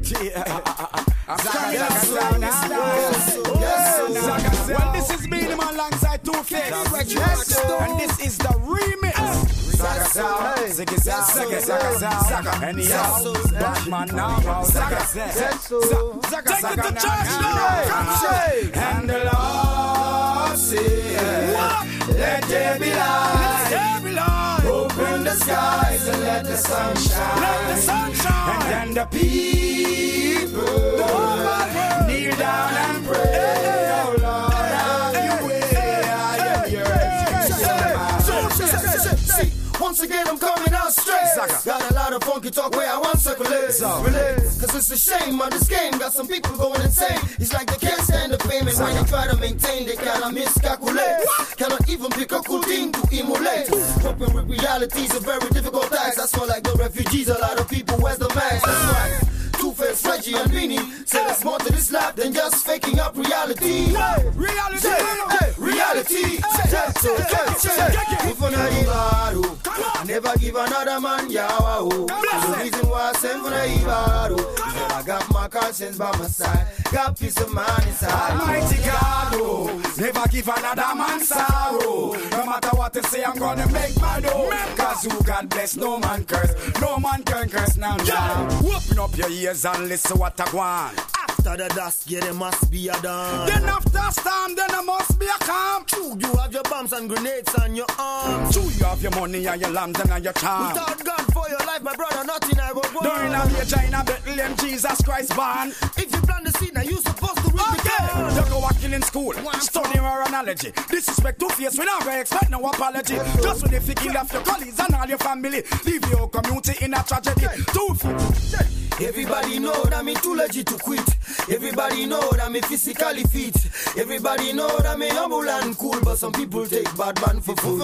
Well, this is Beenie Man alongside Two Face, and this is the remix. Batman now, take it to church now. And the Lord said, let there be light. Open the skies and let the sun shine. And then the people kneel down and pray. Oh Lord, have your way. I am your once again, I'm coming out straight. Got a lot of funky talk where I want circulate. Cause it's a shame on this game. Got some people going insane. It's like they can't stand the fame. And when they try to maintain, they cannot miscalculate. Cannot even pick a cool thing to emulate. Coping with reality is a very difficult task. That's why like the refugees, a lot of people wear the mask. That's why Two-Face, Reggie and Beenie say there's more to this life than just faking up reality. Reality. I never give another man yawa. The reason why I send for the Ibaro, I got my conscience by my side, got peace of mind inside. Almighty God, never give another man sorrow. No matter what they say, I'm gonna make my dough. Cause who God bless, no man curse. No man can curse now. Open up your ears and listen what I want. After the dust, yeah, there must be a dawn. Then after storm, then there must be a calm. True, you have your bombs and grenades on your arms. True, you have your money and your lambs and your charm. Without God for your life, my brother, nothing I go wrong. During a major in a Bethlehem, Jesus Christ born. If you plant the seed, now you supposed to reap the cane. You go walking in school, studying our analogy. Disrespect Two-Face, we never expect no apology. Just when if you kill off your colleagues and all your family, leave your community in a tragedy. Two-Face. Everybody know that me too legit to quit. Everybody know that me physically fit. Everybody know that me humble and cool. But some people take bad man for fool.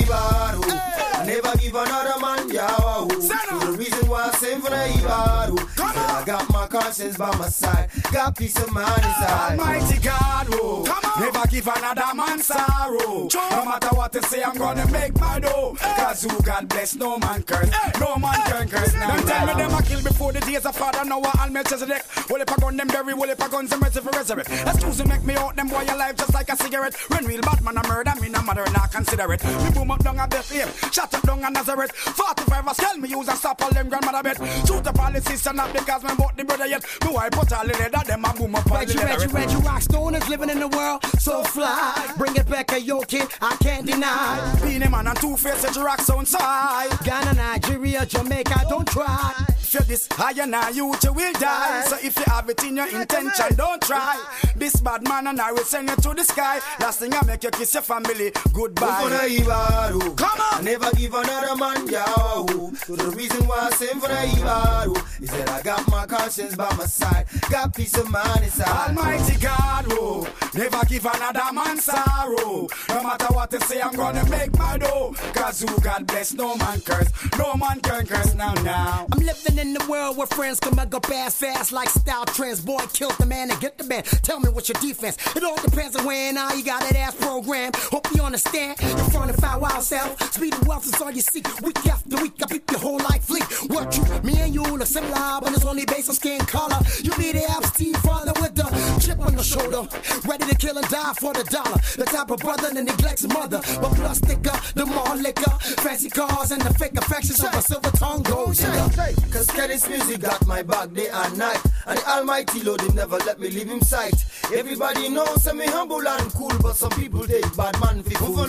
I never give another man yawa. The reason why I sing for the Ibaro, I got my conscience by my side, got peace of mind inside. Almighty God, never give another man sorrow. No matter what they say, I'm gonna make my dough. Cause who God bless, no man curse. No man can curse now. Don't tell me them I kill before the days of Father Noah and Melchizedek. Well, if I gun them bury, well, if I guns them mercy for resurrect. Excuse me, make me out them boy alive just like a cigarette. When real bad man a murder, me no matter not consider it. Me boom up down a Bethlehem, shut up down a Nazareth. 45 a scale, me use and stop all them grandmother bet. Shoot up all the sister not because me bought the brother yet. Me wipe put all the leather, them a boom up all the leather. Reggie rock stoners living in the world so fly. Bring it back a yo kid, I can't deny. Beenie Man and Two-Face, Reggie rock sound side. Ghana, Nigeria, Jamaica, don't try. If this higher now, you will die. So if you have it in your intention, don't try. This bad man and I will send you to the sky. Last thing I make you kiss your family goodbye. Come on! I never give another man yawa. So the reason why I sing for the Ibaro is that I got my conscience by my side, got peace of mind inside. Almighty God, never give another man sorrow. No matter what they say, I'm gonna make my dough. Cause who God bless, no man curse. No man can curse now. I'm living in the world where friends come and go fast like style trends. Boy, kill the man and get the man. Tell me what's your defense. It all depends on when you got that ass program. Hope you understand. You're front of 5 wild self. Speed and wealth is all you see. Week after week, I peep your whole life fleet. What true? Me and you are similar, but it's only based on skin color. You be the absentee father with the chip on the shoulder, ready to kill and die for the dollar. The type of brother that neglects his mother, but plus thicker, the more liquor, fancy cars and the fake affections of a silver tongue gold. Cause Kenny's music got my back day and night, and the Almighty Lord him never let me leave him sight. Everybody knows I'm humble and cool, but some people take bad man for fool.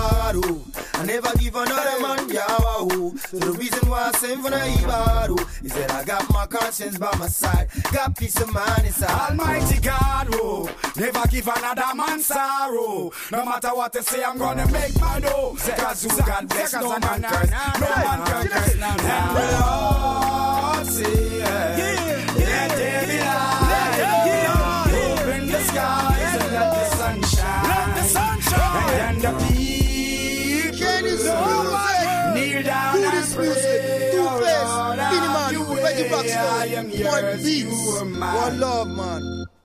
I never give another man yawa. So the reason why I sing for the Ibaro is that I got my conscience by my side, got peace of mind inside. Almighty God, never give another man sorrow. No matter what they say, I'm gonna make my dough. Cause who God bless, no man curse. No man can curse now. And the Lord say, let there be light. Open the skies and let the sun shine. Let the sun shine. And then the people kneel down and pray. Two-Face, Beenie Man, Reggie Rockstar, I am yours, one beats, you are mine. one love, man.